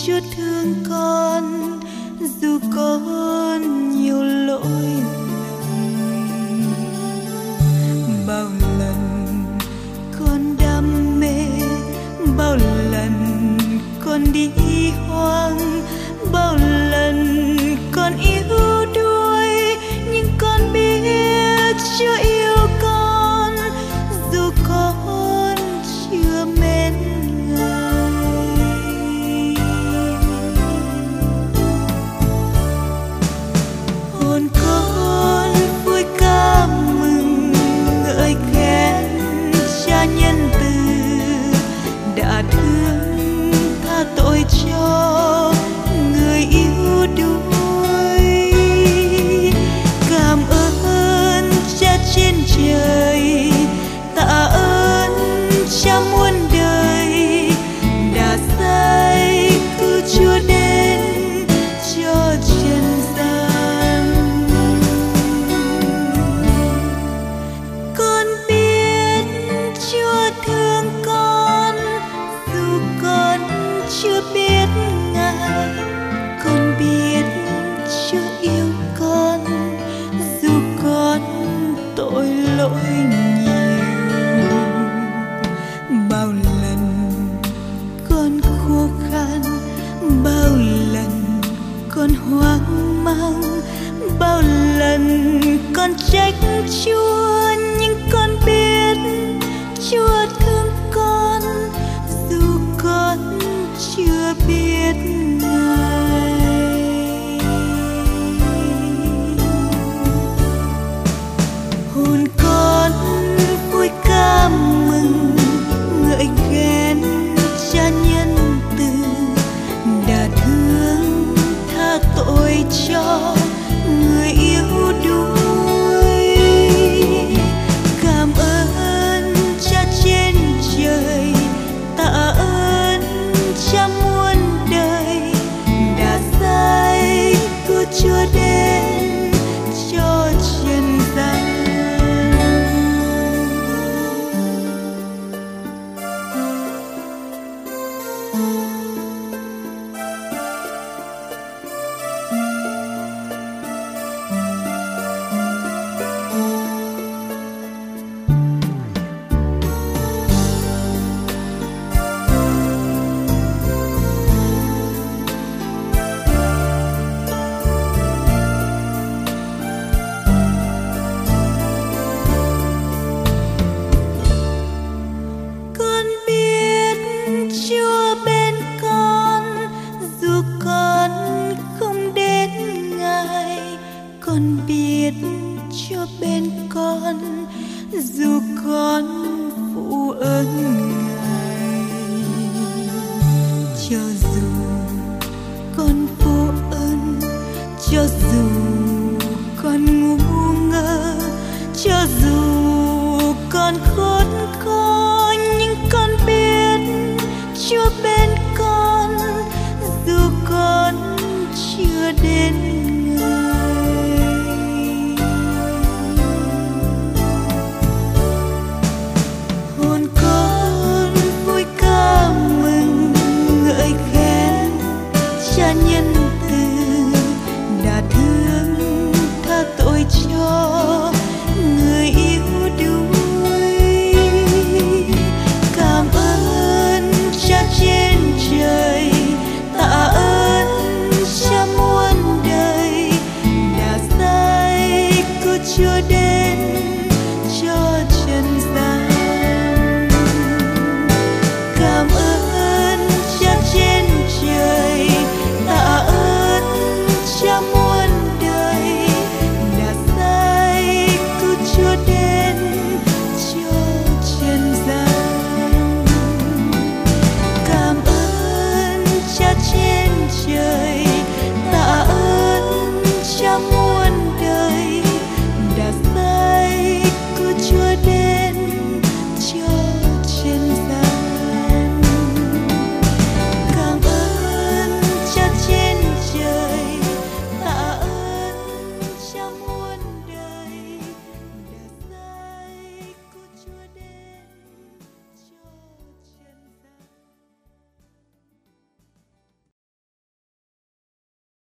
Chúa thương con dù con nhiều lỗi lầm. Bao lần con đam mê, bao lần con đi hoang, bao lần con yếu đuối, nhưng con biết Chúa yêu con dù con chưa mến Ngài. Hồn con vui ca mừng ngợi khen Cha nhân từ đã thương tha tội cho người yếu đuối. Cảm ơn Cha trên trời, tạ ơn Cha muôn đời đã sai cứu Chúa đến cho trần gian. Con biết Chúa thương con dù con chưa biết Ngài. Con biết Chúa yêu con dù con tội lỗi nhiều. Bao lần con khô khan, bao lần con hoang mang, bao lần con trách Chúa, nhưng con biết Chúa thương con dù con chưa biết Ngài. Hồn con vui ca mừng ngợi khen Cha nhân từ đã thương tha tội cho người yếu đuối. Cảm ơn Cha trên trời, tạ ơn Cha muôn đời đã sai cứu Chúa đến cho trần gian. Con biết Chúa bên con dù con không đến Ngài. Con biết Chúa bên con dù con phụ ơn Ngài. Cho dù con phụ ơn, cho dù con ngu ngơ, cho dù con khốn